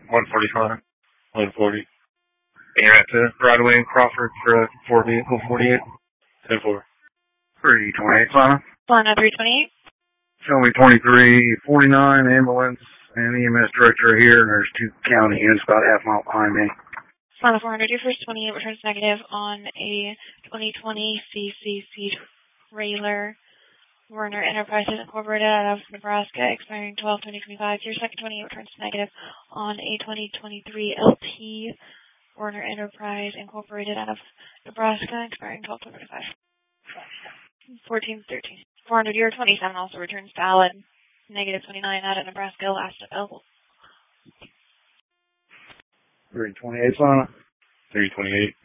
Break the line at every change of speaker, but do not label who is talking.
145. 140. And you're at the right away in Crawford for vehicle 48. 10-4.
328, Sana.
Sana 328.
Show me 2349 ambulance and EMS director here, and there's 2 county units about a half mile behind me.
Sana 400, your first 28 returns negative on a 2020 CCC trailer. Werner Enterprises Incorporated out of Nebraska, expiring 12/2025. Your second 28 returns negative on a 2023 LT Werner Enterprise Incorporated out of Nebraska, expiring 12/2025. 1413. 400, your 27 also returns valid. Negative 29 out of Nebraska, last available.
328, Sana.
328.